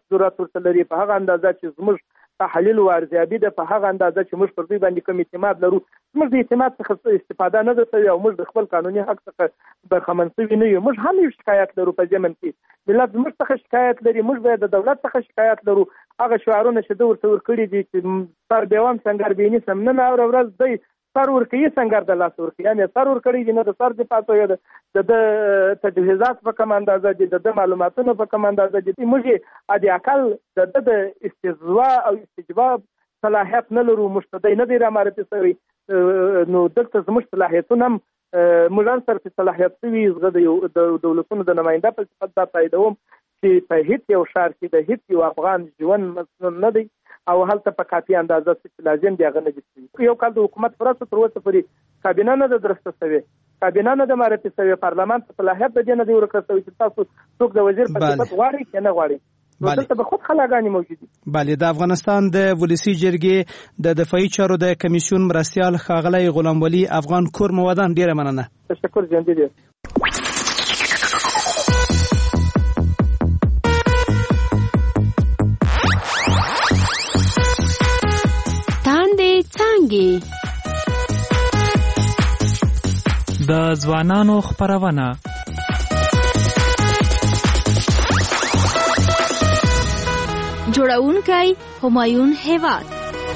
ضرورت ورته لري، په هغه اندازه چې زموږ تحلیل او ارزیابي ده، په هغه اندازه چې موږ پر دوی باندې کوم اعتماد لرو. موږ د اعتماد څخه استفاده نه ده شوې او موږ د خپل قانوني حق څخه برخمن شوي نه یو. موږ هم یو شکایت لرو په ضمن کې، ملت زموږ څخه شکایت لري، موږ باید د دولت څخه شکایت لرو. هغه شعارونه چې ده ورته ورکړي دي چې سر بیوم سنګر بینی سم نن اوره ورځ دی سر ورکوي سنګر د لاس ورکوي، یعنې سر ورکړي دي نه د سر دفاع کوي، د تجهیزات په کوم اندازه دي، د معلوماتونو په کوم اندازه دي. موږ ادي اقل د استجوا او استجواب صلاحیت نه لرو، مشتدی نه دی رامعرفي شوی. نو دلته زموږ صلاحیتونه هم موږ سره په صلاحیت شوي زه د دولتونو د نماینده په صفت دا تاییدوم چې په هیڅ یو ښار کې د هیڅ یو افغان ژوند مسنون نه دی او هلته په کافي اندازه چې لازم دی هغه نه دي شوي. یو کال د حکومت پرسته تر اوسه پورې کابینه نه ده درسته شوې، کابینه نه ده معرفي شوې، پارلمان ته صلاحیت د دې نه دی ورکړل شوی چې تاسو څوک د وزیر په صفت غواړي که نه غواړي. دلته به خود خلاګانې موجود دي. بله، د افغانستان د ولسي جرګې د دفاعي چارو د کمیسیون مرستیال ښاغلی غلام ولي افغان کور مودان، ډیره مننه. تشکر، ژوندي دي. د ځوانانو خپرونه جوړونکی همایون هیواد.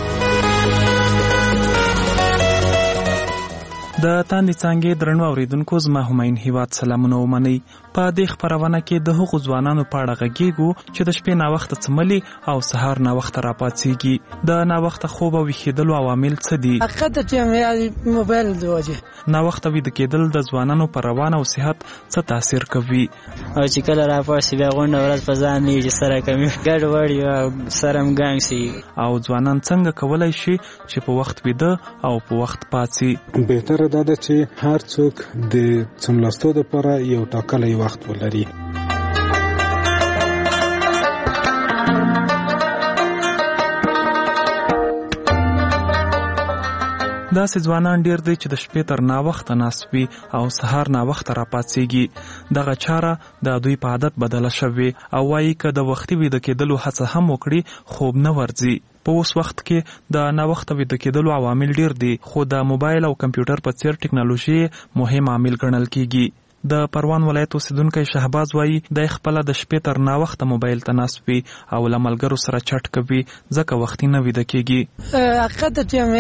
د تاندې څانګې درنو اوریدونکو، زما همایون هیواد سلامونه ومنئ. په دې خپرونه کې د هغو ځوانانو په اړه غږیږو چې د شپې ناوخته څملي او سهار ناوخته راپاڅېږي. د ناوخته خوب او ویښېدلو عوامل څه دي؟ حقیقت چې موبایل د وجې ناوخته ویده کېدل د ځوانانو په روان او صحت څه تاثیر کوي؟ او چې کله راپاڅي بیا غونډه ورځ په ځان نه چې سره کوي ګډوډ او سره هم ګنګ شي. او ځوانان څنګه کولی شي چې په وخت ویده او په وخت پاڅي؟ بهتره دا ده چې هر څوک د څملاستو لپاره یو ټاکلی وخت ولري. داسې ځوانان ډیر دی چې د شپې تر ناوخته ناست وي او سهار ناوخته راپاڅېږي. دغه چاره د دوی په عادت بدله شوې او وایي که د وختي ویده کېدلو هڅه هم وکړي خوب نه ورځي. په اوس وخت کې د ناوخته ویده کېدلو عوامل ډیر دي، خو د موبایل او کمپیوټر په څیر ټکنالوژي مهم عامل ګڼل کیږي. د پروان ولایت اوسیدونکی شهباز وایي د خپله د شپې تر ناوخته موبایل ته ناست وي او له ملګرو سره چټ کوي ځکه وختي نه ویده کېږي. حقیقت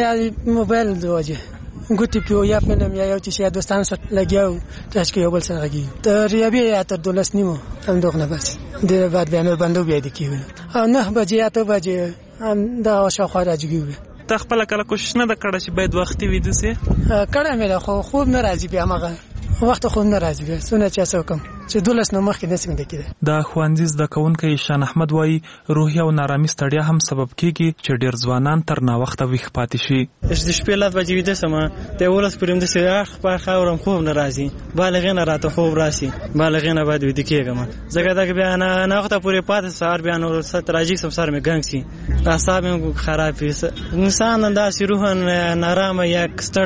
چې موبایل د وجې ګوتې پې یا فلم یا یو چې دوستانو سره لګیا و ټچ کې یو بل سره غږېږي تر یوې یا تر 12 نیمو همدغه نه بس ډېر بعد بیا نور بندو بیا ویده کېږي او 9 بجې 8 بجې هم دا شاوخوا راجګي. ته خپله کله کوشش نه ده کړی چې باید وختي ویده سې؟ کړی مې ده خو خوب نه راځي بیا هماغه وخت خوب نه راځي بیا څونه چې هڅه وکړم چې 12 نه مخکې نسم ویده کېدی. د ښوونځي زده کوونکی شان احمد وایي روحي او نارامي ستړیا هم سبب کېږي چې ډېر ځوانان تر ناوخته ویښ پاتې شي. د شپې 10 بجې ویده شم د 11 پورې همداسې اخ په اخ اورم خوب نه راځي، بالغې نه راته خوب راشي، بالغې نه باید ویده کېږم ځکه دا بیا ناوخته پورې پاتې سهار بیا نور راځي سم سر مې ګنګ شي، اعصاب مې خراب وي، انسان داسې روحاً نارامه یا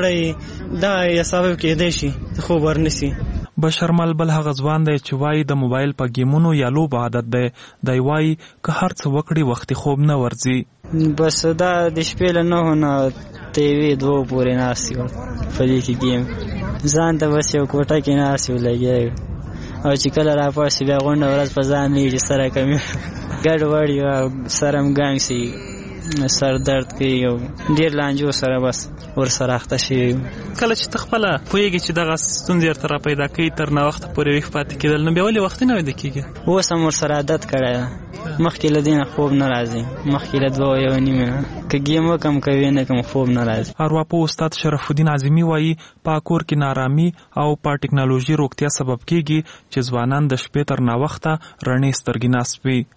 ستړی دا یا سبب کېدی شي خوب ورنسي. بشرمل بل هغه ځوان دی چې وایي د موبایل په گیمونو یا لوبو عادت دی. دی وایي که هر څه وکړي وختي خوب نه ورځي. بس دا د شپې له 9 نه تر 2 پورې ناست یم په دې کې گیم ځان ته بس یو کوټه کې ناست یم لګیا یم او چې کله راپاڅي بیا غونډه ورځ په ځان نه چې سره کوي ګډوډ او سر هم ګنګ شي، سر درد کوي او ډېر لانجو سره بس ورسره اخته شوي. کله چې ته خپله پوهېږي چې دغه ستونزې ورته را پیدا کوي تر ناوخته پورې ویښ پاتې کېدل، نو بیا ولې وختي نه ویده کېږي؟ اوس هم ورسره عادت کړی ده، مخکې له دې نه خوب نه راځي، مخکې له 2:30 نه که گیم وکړم که ویې نه کړم خوب نه راځي. ارواپوه استاد شرف الدین اعظمي وایي په کور کې نارامي او په ټکنالوژي روغتیا سبب کېږي چې ځوانان د شپې تر ناوخته رڼې سترګې ناست وي.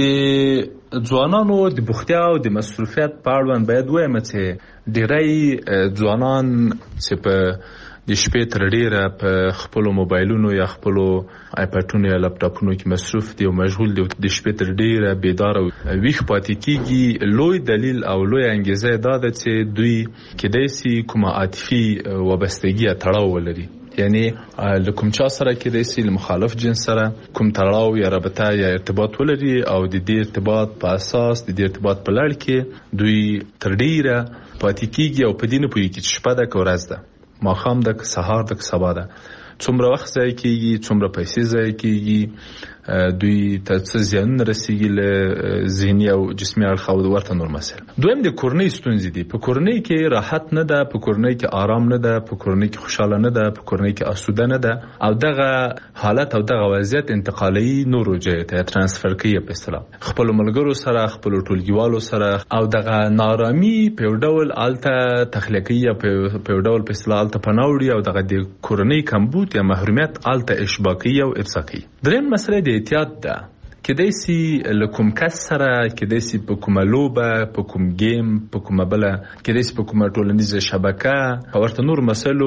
د ځوانانو د بوختیا او د مصروفیت په اړوند باید وایم چې ډېری ځوانان چې په د شپې تر ډېره په خپلو موبایلونو یا خپلو آیپاډونو یا لپټاپونو کې مصروف دي او مشغول دي، د شپې تر ډېره بیداره او ویښ پاتې کېږي. لوی دلیل او لوی انګیزه دا ده چې دوی کېدای سي کومه عاطفي وابستګي یا تړاو ولري یعنی له کوم چا سره کېدای شي له مخالف جنس سره کوم تړاو یا رابطه یا ارتباط ولري او د دې ارتباط په اساس د دې ارتباط په لړ کې دوی تر ډیره پاتې کېږي او په دې نه پوهېږي چې شپه ده که ورځ ده ماښام ده که سهار ده که سبا ده څومره وخت ضایع کېږي څومره پیسې ضایع کېږي دوی ته څه زیانونه رسېږي له ذهني او جسمي اړخه او ورته نور مسایل. دویم د کورنۍ ستونزې دي. په کورنۍ کې راحت نه ده، په کورنۍ کې آرام نه ده، په کورنۍ کې خوشاله نه ده، په کورنۍ کې آسوده نه ده او دغه حالت او دغه وضعیت انتقالي نورو ځایو ته ترانسفر کوي په اصطلاح خپل ملګرو سره خپل ټولګیوالو سره او دغه نارامي په یو ډول الته تخلیقي په یو ډول په اصطلاح الته پناوړي او دغه د کورنۍ کمبود یا محرومیت الته اشباقي او ارزاقي. دریم مسله د احتیاط ده. کېدای سي له کوم کس سره، کېدای سي په کومه لوبه، په کوم گیم، په کومه بله، کېدای سي په کومه ټولنیزه شبکه او ورته نور مسایلو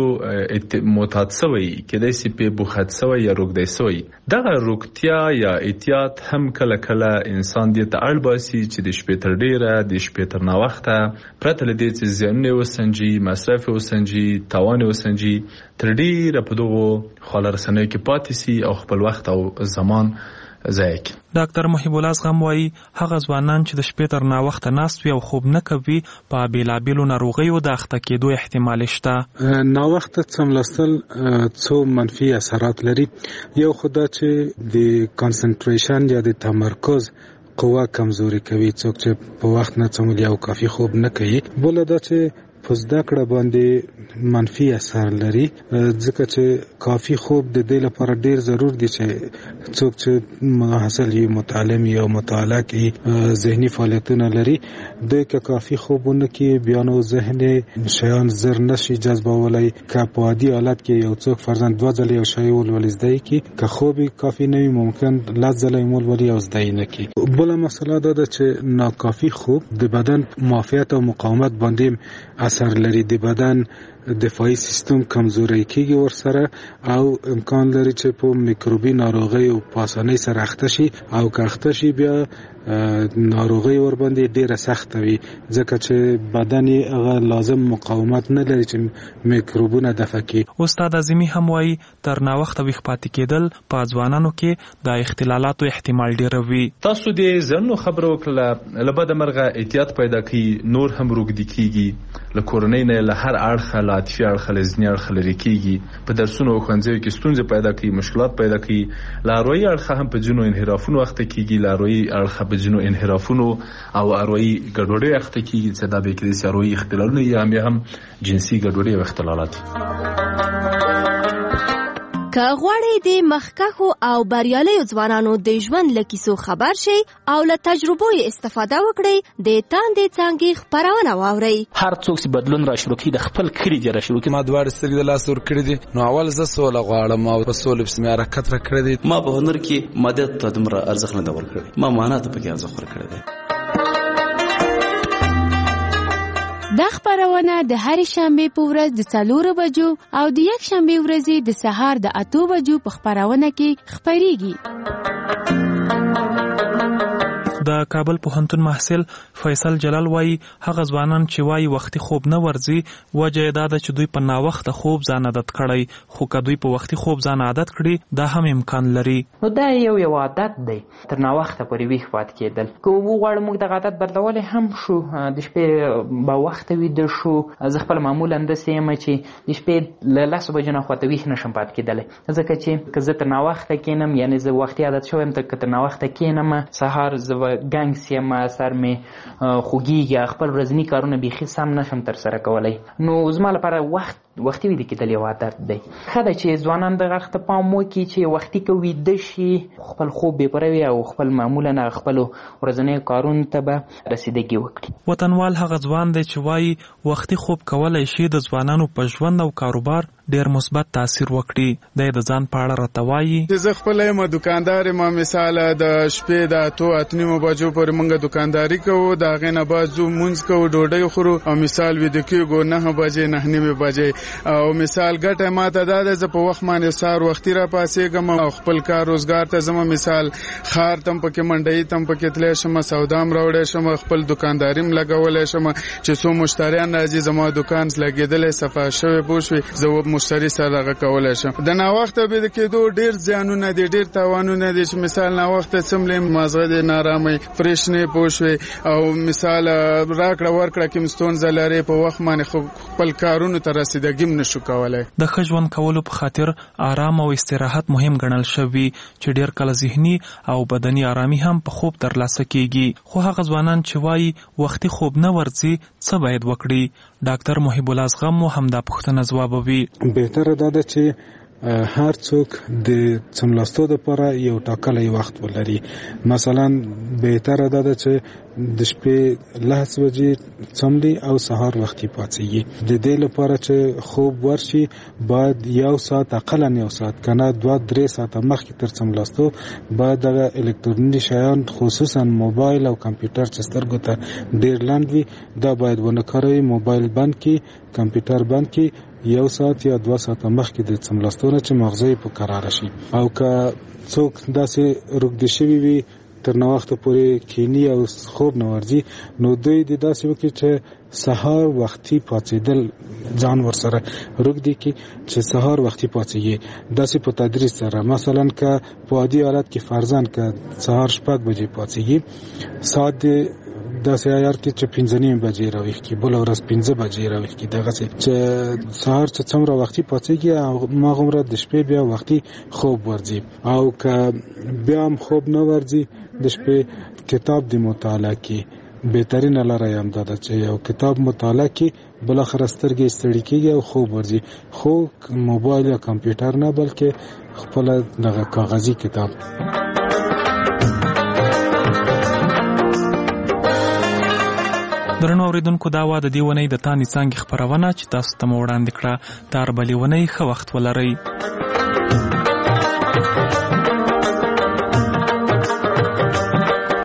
معتاد سوی، کېدای سي په بوخت سوی یا روږدی سوی. دغه روغتیا یا احتیاط هم کله کله انسان دې ته اړ باسي چې د شپې تر ډیره، د شپې تر ناوخته پرته له دې چې زیانونه وسنجي، مصرف وسنجي، تاوان وسنجي، تر ډیره په دغو خواله رسنیو کې پاتې سي او خپل وخت او زمان ضایع کوي. ډاکټر محب الله زغم وایي هغه ځوانان چې د شپې تر ناوخته ناست وي او خوب نه کوي په بېلابېلو ناروغیو د اخته کېدو احتمال شته. ناوخته څملاستل څو منفي اثرات لري. یو خو دا چې د کانسنټریشن یا د تمرکز قوه کمزوري کوي. څوک چې په وخت نه څملي او کافي خوب نه کوي. بل دا چې په زده کړه باندې منفي اثر لري، ځکه چې کافي خوب د دې لپاره ډیر ضرور دي چې څوک چې محصل یې متعلم یا مطالعه کوي ذهني فعالیتونه لري، دوی که کافي خوبونه کې بیا نو ذهن شیان زر نشي جذبولای. که په عادي حالت کې یو څوک فرضاً 2 ځله یو شی ولولي زده کی، که خوب کافي نه وي ممکن 10 ځله یې ولولي او زده نه کی. بل مسله دا ده چې ناکافي خوب د بدن معافیت او مقاومت باندې اثر لري. د بدن دفاعي سیستم کمزوري کیږي ورسره او امکان لري چې په میکروبي ناروغي او په اسانۍ سره اخته شي او که اخته شي بیا ناروغي ور باندې ډیره سخت وي، ځکه چې بدن هغه لازم مقاومت نه لري چې میکروبونه دفع کړي. استاد اعظمي هم وایي تر ناوخته ویښ پاتې کېدل په ځوانانو کې د اختلالاتو احتمال ډیر وي. تاسو دې زنو خبرو وکړه لبد مرغه احتیاط پیدا کی، نور هم روږدي کیږي، له کورنۍ نه له هر اړخه له عاطفي اړخه له ذهني اړخه لري کیږي، په درسونو او ښوونځیو کې ستونزې پیدا کوي، مشکلات پیدا کوي، له اروایي اړخه هم په ځینو انحرافونو اخته کیږي، له اروایي اړخه په ځینو انحرافونو او اروایي ګډوډۍ اخته کیږي چې دا به کېدای شي اروایي اختلالونه یا هم جنسي ګډوډۍ او اختلالات. که غواړئ د مخکښو او بریالیو ځوانانو د ژوند له کیسو خبر شئ او له تجربو یې استفاده وکړئ، د تاندې څانګې خپرونه واورئ. هر څوک چې بدلون را شروع کړي د خپل کلي دی را شروع کړي. ما دواړه سترګې د لاس ور کړې دي، نو اول زه سوله غواړم او په سوله پسې مې حرکت را کړی دی. ما په هنر کې مادیت ته دومره ارزښت نه دی ورکړی، ما معنا ته پکې ارزښت ورکړی دی. دا خبرونه د هر شنبه په ورځ د 4 بجو او د یک شنبه ورځې د سهار د 8 بجو په خبرونه کې خبريږي. د کابل پوهنتون محصل فیصل جلال وایي هغه ځوانان چې وایي وختي خوب نه ورځي وجه یې دا ده چې دوی په ناوخته خوب ځان عادت کړی، خو که دوی په وختي خوب ځان عادت کړي دا هم امکان لري. نو دا یو عادت دی تر ناوخته پورې ویښ پاتې کېدل. که وغواړو موږ دغه عادت بدلولی هم شو، د شپې به وخته ویده شو. زه خپله معمولا داسې یم چې د شپې له 10 بجو نه خواته ویښ نشم پاتې کېدلی، ځکه چې که زه تر ناوخته کېنم، یعنې زه وختي عادت شوی یم، که تر ناوخته کېنم سهار زه ګنګ سیم، سر مې خوږیږي، خپل ورځني کارونه بیخي سم نشم تر سره کولی. نو زما لپاره وختي ویده کېدل یو عادت دی. ښه ده چې ځوانان دغه اړخ ته پام وکړي چې وختي که ویده شي خپل خوب بې پوره وي او خپل معمولا خپلو ورځنیو کارونو ته به رسیدګي وکړي. وطنوال هغه ځوان دی چې وایي وختي خوب کولی شي د ځوانانو په ژوند او کاروبار ډیر مثبت تاثیر وکړي. د ځان په اړه راته وایي چې زه خپل یم دکاندار یم، مثال د شپې د 8 بجو پورې موږ دکانداري کوو، د هغې نه بعد ځو مونځ کوو، ډوډۍ خورو او مثال ویده کېږو 9 بجې 9:30 بجې. او مثال ګټه ماته دا ده زه په وخت باندې سار وختي را پاسېږم او خپل کار روزګار ته زما مثال خار تم پکې منډي تم پکې تللی شم سودام راوړی شم خپل دکانداریم لګولی شم چې څو مشتریان راځي زما دکان لګېدلی صفا شوی پوه زه مشتری سره هغه کولی شم د ناوخته بېده کېدو ډېر زیانونه دي ډېر تاوانونه دي چې مثال ناوخته څملې مازغه دی نارامۍ فرېش نه پوه شوې او مثال راکړه ورکړه کې ستونزه لري په وخت باندې خپل کارونو ته رسیدګي هم نشو کولی د ښه ژوند کولو په خاطر آرام او استراحت مهم ګڼل شوي چې ډېر کله ذهني او بدني آرامي هم په خوب ترلاسه کیږي خو هغه ځوانان چې وایي وختي خوب نه ورځي څه باید وکړي ډاکټر محب الله زغم مو هم دا پوښتنه ځوابوي بهتره ده چې هر څوک د څملاستو لپاره یو ټاکلی وخت ولري مثلا بهتره ده چې د شپې 10 بجې څملي او سهار وختي پاتېږي د دې لپاره چې خوب ورشي باید یو ساعت اقل نه یو ساعت کنه 2-3 ساعت مخکې تر څملاستو باید د الکترونیکي شیان خصوصا موبایل او کمپیوټر چې سترګو ته ډیر لاندې وي دا باید ونه کاروي موبایل بند کی کمپیوټر بند کی یو ساعت یا 2 ساعت مخکې د څملاستونه چې مغزه په قرار شي او که څوک داسې روږدي شوي وي تر ناوخته پورې کینی او خوب نه ورځي نو دوی د داسې وکړي چې سهار وختي پاتېدل ځان ورسره روږدي کی چې سهار وختي پاتېږي داسې په تدریج سره مثلا که په عادي حالت کې فرضاً که سهار 6 بجې پاتېږي ساعت داسې عیار کې چې 15 بجې راویښ کی بل ورځ 15 بجې راویښ کی دغه چې سهار چې څومره وختي پاتېږي او ما غومره د شپې بیا وختي خوب ورځي او که بیا هم خوب نه ورځي د شپې کتاب د مطالعه کې بهترین لاره هم ده چې یو کتاب مطالعه کې بل اخر سترګې ستړي کېږي او خوب ورځي خو موبایل یا کمپیوټر نه بلکې خپل دغه کاغذي کتاب درنو اوریدونکو دا وا د دې ونې د تانې څانګې خپرونه چې تاسو ته مو وړاندې کړه تر بلې ونې ښه وخت ولرئ